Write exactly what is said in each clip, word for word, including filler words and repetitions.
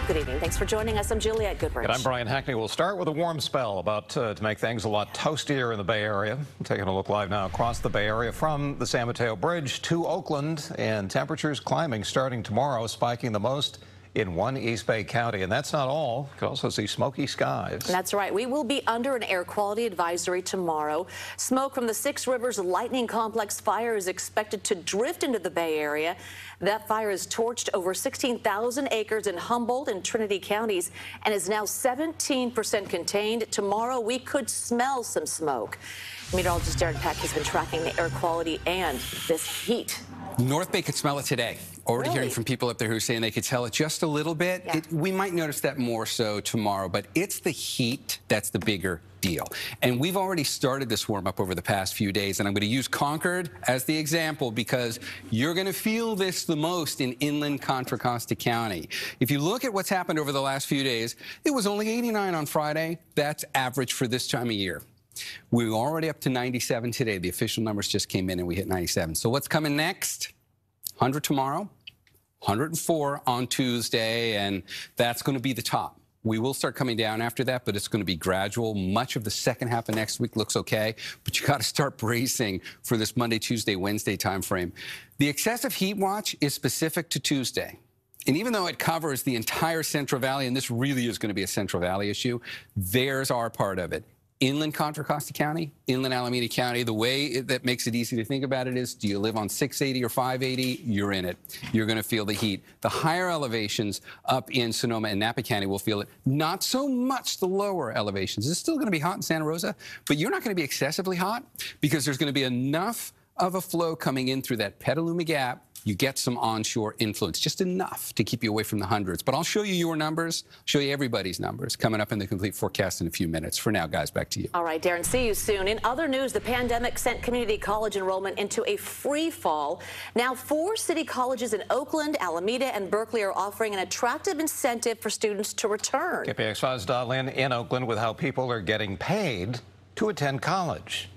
Good evening. Thanks for joining us. I'm Juliette Goodrich. And I'm Brian Hackney. We'll start with a warm spell about uh, to make things a lot toastier in the Bay Area. Taking a look live now across the Bay Area from the San Mateo Bridge to Oakland, and temperatures climbing starting tomorrow, spiking the most in one East Bay county. And that's not all. You can also see smoky skies. That's right. We will be under an air quality advisory tomorrow. Smoke from the Six Rivers Lightning Complex fire is expected to drift into the Bay Area. That fire has torched over sixteen thousand acres in Humboldt and Trinity counties and is now seventeen percent contained. Tomorrow, we could smell some smoke. Meteorologist Darren Peck has been tracking the air quality and this heat. North Bay could smell it today. Already Really? hearing from people up there who are saying they could tell it just a little bit. Yeah. It, we might notice that more so tomorrow, but it's the heat that's the bigger deal. And we've already started this warm-up over the past few days, and I'm going to use Concord as the example because you're going to feel this the most in inland Contra Costa County. If you look at what's happened over the last few days, it was only eighty-nine on Friday. That's average for this time of year. We're already up to ninety-seven today. The official numbers just came in and we hit ninety-seven. So what's coming next? one hundred tomorrow, one hundred four on Tuesday, and that's going to be the top. We will start coming down after that, but it's going to be gradual. Much of the second half of next week looks okay, but you got to start bracing for this Monday, Tuesday, Wednesday timeframe. The excessive heat watch is specific to Tuesday. And even though it covers the entire Central Valley, and this really is going to be a Central Valley issue, there's our part of it. Inland Contra Costa County, inland Alameda County, the way it, that makes it easy to think about it is, do you live on six eighty or five eighty? You're in it. You're going to feel the heat. The higher elevations up in Sonoma and Napa County will feel it. Not so much the lower elevations. It's still going to be hot in Santa Rosa, but you're not going to be excessively hot because there's going to be enough of a flow coming in through that Petaluma Gap. You get some onshore influence, just enough to keep you away from the hundreds. But I'll show you your numbers, show you everybody's numbers coming up in the complete forecast in a few minutes. For now, guys, back to you. All right, Darren, see you soon. In other news, the pandemic sent community college enrollment into a free fall. Now, four city colleges in Oakland, Alameda, and Berkeley are offering an attractive incentive for students to return. K P X five's Dahlin in Oakland with how people are getting paid to attend college.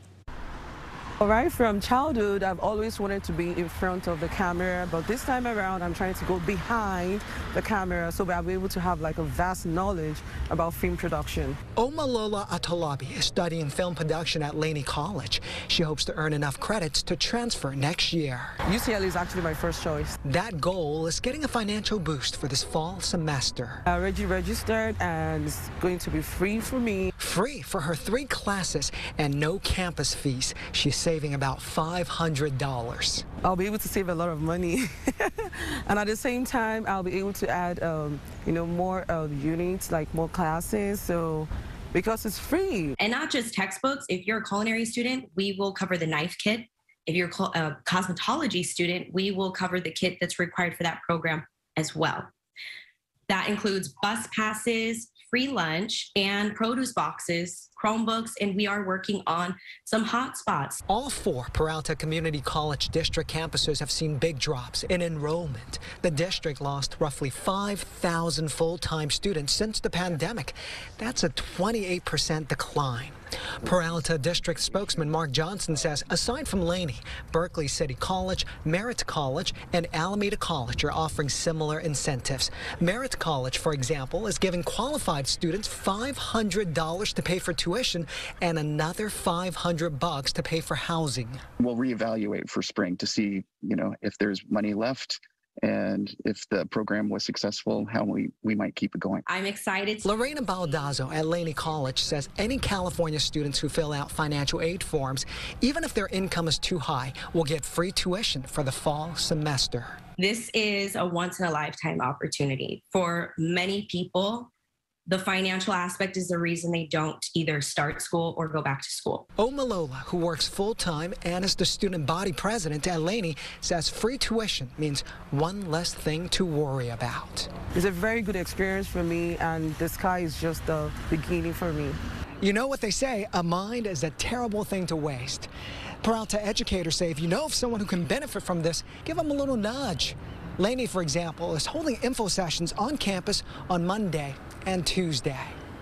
All right, from childhood, I've always wanted to be in front of the camera, but this time around, I'm trying to go behind the camera so I'll be able to have like a vast knowledge about film production. Omalola Atalabi is studying film production at Laney College. She hopes to earn enough credits to transfer next year. U C L A is actually my first choice. That goal is getting a financial boost for this fall semester. I already registered and it's going to be free for me. Free for her three classes and no campus fees. She's saving about five hundred dollars. I'll be able to save a lot of money. And at the same time, I'll be able to add, um, you know, more uh, units, like more classes. So because it's free. And not just textbooks. If you're a culinary student, we will cover the knife kit. If you're a cosmetology student, we will cover the kit that's required for that program as well. That includes bus passes, free lunch, and produce boxes, Chromebooks, and we are working on some hotspots. All four Peralta Community College District campuses have seen big drops in enrollment. The district lost roughly five thousand full-time students since the pandemic. That's a twenty-eight percent decline. Peralta District spokesman Mark Johnson says aside from Laney, Berkeley City College, Merritt College, and Alameda College are offering similar incentives. Merritt College, for example, is giving qualified students five hundred dollars to pay for tuition and another five hundred bucks to pay for housing. We'll reevaluate for spring to see, you know, if there's money left. And if the program was successful, how we, we might keep it going. I'm excited. Lorena Baldazzo at Laney College says any California students who fill out financial aid forms, even if their income is too high, will get free tuition for the fall semester. This is a once-in-a-lifetime opportunity. For many people, the financial aspect is the reason they don't either start school or go back to school. Omalola, who works full-time and is the student body president at Laney, says free tuition means one less thing to worry about. It's a very good experience for me, and the sky is just the beginning for me. You know what they say, a mind is a terrible thing to waste. Peralta educators say if you know of someone who can benefit from this, give them a little nudge. Laney, for example, is holding info sessions on campus on Monday and Tuesday.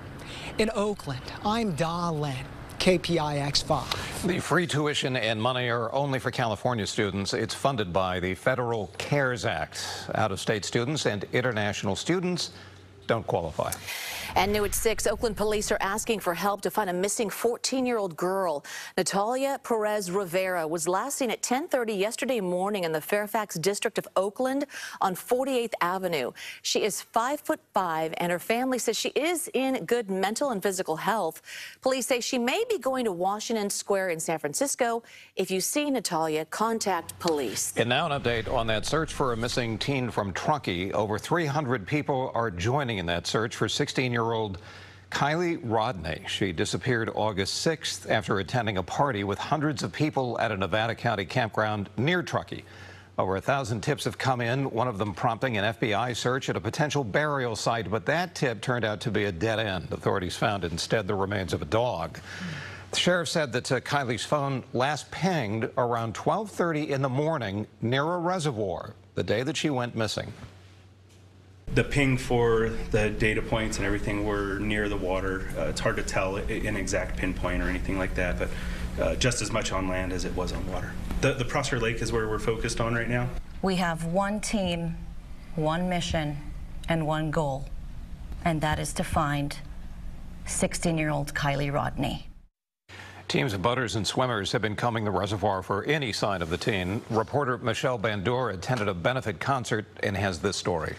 In Oakland, I'm Dahlin, K P I X five. The free tuition and money are only for California students. It's funded by the Federal CARES Act. Out-of-state students and international students don't qualify. And new at six, Oakland police are asking for help to find a missing fourteen-year-old girl. Natalia Perez Rivera was last seen at ten thirty yesterday morning in the Fairfax district of Oakland on forty-eighth Avenue. She is five foot five, and her family says she is in good mental and physical health. Police say she may be going to Washington Square in San Francisco. If you see Natalia, contact police. And now an update on that search for a missing teen from Truckee. Over three hundred people are joining in that search for sixteen-year-old Kylie Rodney. She disappeared August sixth after attending a party with hundreds of people at a Nevada County campground near Truckee. Over a thousand tips have come in, one of them prompting an F B I search at a potential burial site, but that tip turned out to be a dead end. Authorities found instead the remains of a dog. The sheriff said that uh, Kylie's phone last pinged around twelve thirty in the morning near a reservoir the day that she went missing. The ping for the data points and everything were near the water. Uh, it's hard to tell an exact pinpoint or anything like that, but uh, just as much on land as it was on water. The, the Prosser Lake is where we're focused on right now. We have one team, one mission, and one goal, and that is to find sixteen-year-old Kylie Rodney. Teams of boaters and swimmers have been combing the reservoir for any sign of the teen. Reporter Michelle Bandor attended a benefit concert and has this story.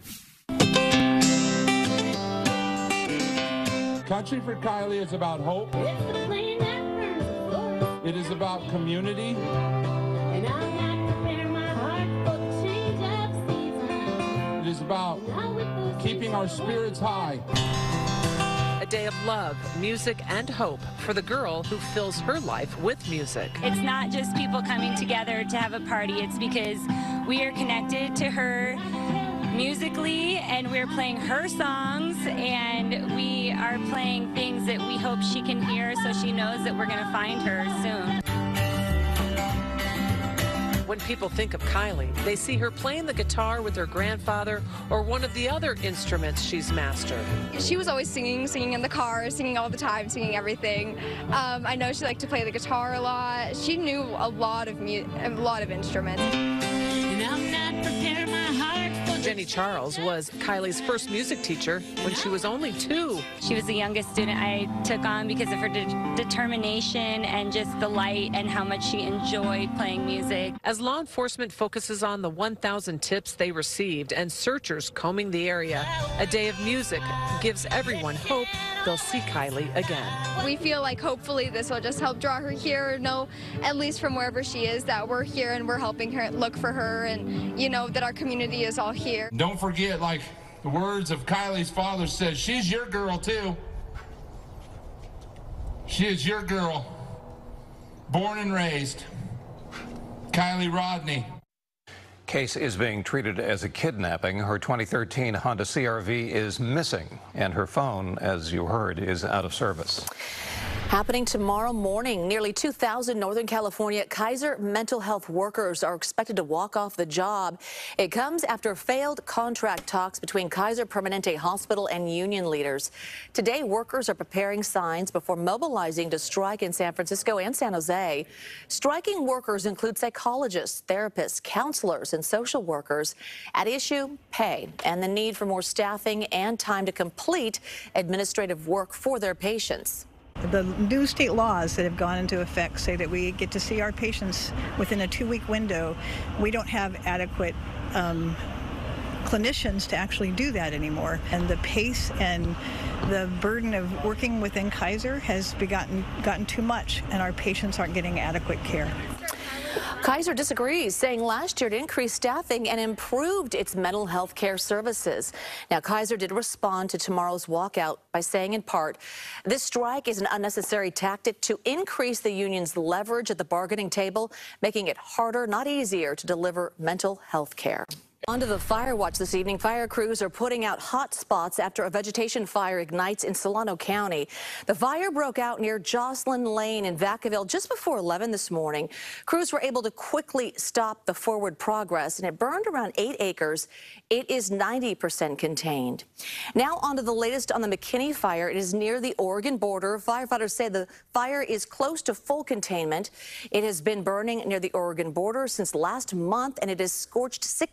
Country for Kylie is about hope. It is about community. It is about keeping our spirits high. A day of love, music, and hope for the girl who fills her life with music. It's not just people coming together to have a party. It's because we are connected to her musically, and we're playing her songs, and we are playing things that we hope she can hear, so she knows that we're going to find her soon. When people think of Kylie, they see her playing the guitar with her grandfather or one of the other instruments she's mastered. She was always singing, singing in the car, singing all the time, singing everything. Um, I know she liked to play the guitar a lot. She knew a lot of mu a lot of instruments. And I'm not prepared my heart for Jenny Charles was Kylie's first music teacher when she was only two. She was the youngest student I took on because of her de determination and just the light and how much she enjoyed playing music. As law enforcement focuses on the one thousand tips they received and searchers combing the area, a day of music gives everyone hope they'll see Kylie again. We feel like hopefully this will just help draw her here, know at least from wherever she is that we're here and we're helping her look for her, and you know that our community is all here. Don't forget, like the words of Kylie's father says, she's your girl too. She is your girl, born and raised. Kylie Rodney. Case is being treated as a kidnapping. Her twenty thirteen Honda C R V is missing, and her phone, as you heard, is out of service. Happening tomorrow morning, nearly two thousand Northern California Kaiser mental health workers are expected to walk off the job. It comes after failed contract talks between Kaiser Permanente Hospital and union leaders. Today, workers are preparing signs before mobilizing to strike in San Francisco and San Jose. Striking workers include psychologists, therapists, counselors, and social workers. At issue, pay and the need for more staffing and time to complete administrative work for their patients. The new state laws that have gone into effect say that we get to see our patients within a two-week window. We don't have adequate um, clinicians to actually do that anymore. And the pace and the burden of working within Kaiser has begotten, gotten too much, and our patients aren't getting adequate care. Kaiser disagrees, saying last year it increased staffing and improved its mental health care services. Now, Kaiser did respond to tomorrow's walkout by saying, in part, this strike is an unnecessary tactic to increase the union's leverage at the bargaining table, making it harder, not easier, to deliver mental health care. On to the fire watch this evening. Fire crews are putting out hot spots after a vegetation fire ignites in Solano County. The fire broke out near Jocelyn Lane in Vacaville just before eleven this morning. Crews were able to quickly stop the forward progress, and it burned around eight acres. It is ninety percent contained. Now on to the latest on the McKinney fire. It is near the Oregon border. Firefighters say the fire is close to full containment. It has been burning near the Oregon border since last month, and it has scorched sixty thousand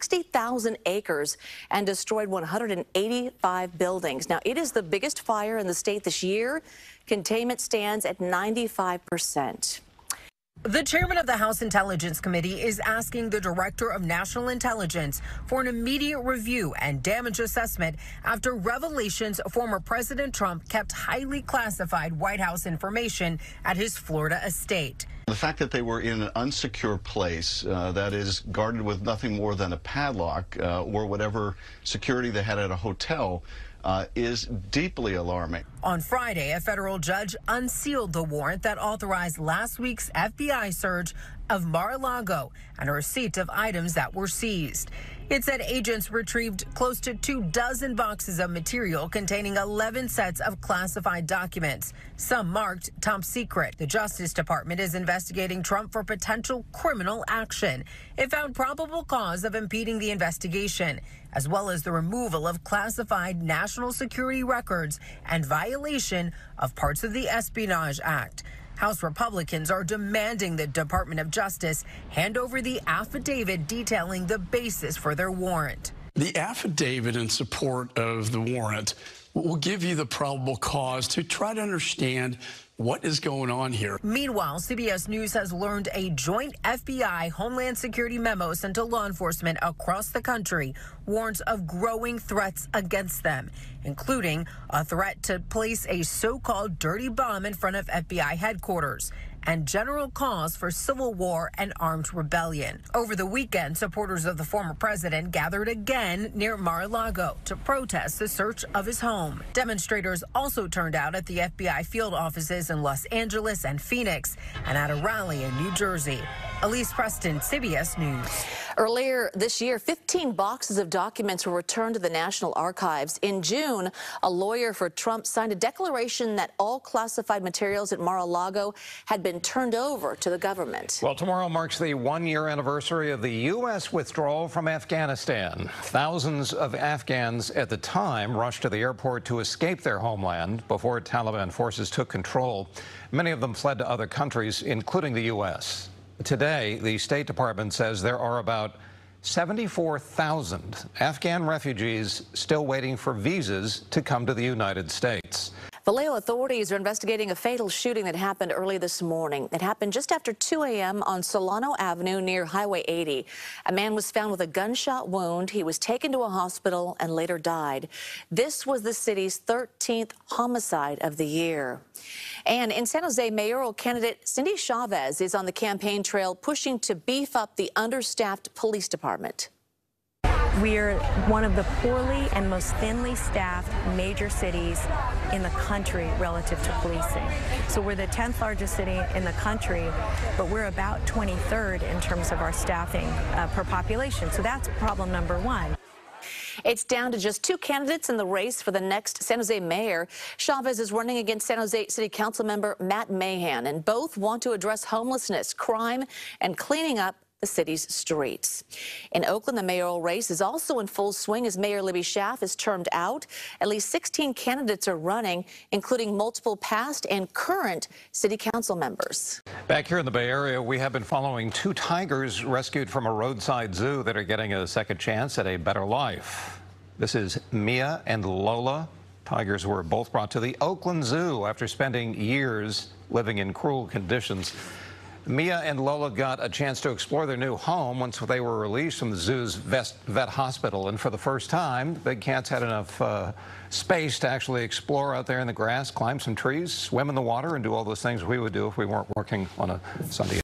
thousand acres and destroyed one hundred eighty-five buildings. Now, it is the biggest fire in the state this year. Containment stands at ninety-five percent. The chairman of the House Intelligence Committee is asking the Director of National Intelligence for an immediate review and damage assessment after revelations former President Trump kept highly classified White House information at his Florida estate. The fact that they were in an unsecure place uh, that is guarded with nothing more than a padlock uh, or whatever security they had at a hotel Uh, is deeply alarming. On Friday, a federal judge unsealed the warrant that authorized last week's F B I search of Mar-a-Lago and a receipt of items that were seized. It said agents retrieved close to two dozen boxes of material containing eleven sets of classified documents, some marked top secret. The Justice Department is investigating Trump for potential criminal action. It found probable cause of impeding the investigation, as well as the removal of classified national security records and violation of parts of the Espionage Act. House Republicans are demanding the Department of Justice hand over the affidavit detailing the basis for their warrant. The affidavit in support of the warrant will give you the probable cause to try to understand what is going on here. Meanwhile, C B S News has learned a joint F B I Homeland Security memo sent to law enforcement across the country warns of growing threats against them, including a threat to place a so-called dirty bomb in front of F B I headquarters and general cause for civil war and armed rebellion. Over the weekend, supporters of the former president gathered again near Mar-a-Lago to protest the search of his home. Demonstrators also turned out at the F B I field offices in Los Angeles and Phoenix and at a rally in New Jersey. Elise Preston, C B S News. Earlier this year, fifteen boxes of documents were returned to the National Archives. In June, a lawyer for Trump signed a declaration that all classified materials at Mar-a-Lago had been turned over to the government. Well, tomorrow marks the one-year anniversary of the U S withdrawal from Afghanistan. Thousands of Afghans at the time rushed to the airport to escape their homeland before Taliban forces took control. Many of them fled to other countries, including the U S Today, the State Department says there are about seventy-four thousand Afghan refugees still waiting for visas to come to the United States. Vallejo authorities are investigating a fatal shooting that happened early this morning. It happened just after two a m on Solano Avenue near Highway eighty. A man was found with a gunshot wound. He was taken to a hospital and later died. This was the city's thirteenth homicide of the year. And in San Jose, mayoral candidate Cindy Chavez is on the campaign trail pushing to beef up the understaffed police department. We're one of the poorly and most thinly staffed major cities in the country relative to policing. So we're the tenth largest city in the country, but we're about twenty-third in terms of our staffing uh, per population. So that's problem number one. It's down to just two candidates in the race for the next San Jose mayor. Chavez is running against San Jose City Council member Matt Mahan, and both want to address homelessness, crime, and cleaning up the city's streets. In Oakland, the mayoral race is also in full swing as Mayor Libby Schaaf is termed out. At least sixteen candidates are running, including multiple past and current city council members. Back here in the Bay Area, we have been following two tigers rescued from a roadside zoo that are getting a second chance at a better life. This is Mia and Lola. Tigers were both brought to the Oakland Zoo after spending years living in cruel conditions. Mia and Lola got a chance to explore their new home once they were released from the zoo's vet, vet hospital. And for the first time, big cats had enough uh, space to actually explore out there in the grass, climb some trees, swim in the water, and do all those things we would do if we weren't working on a Sunday.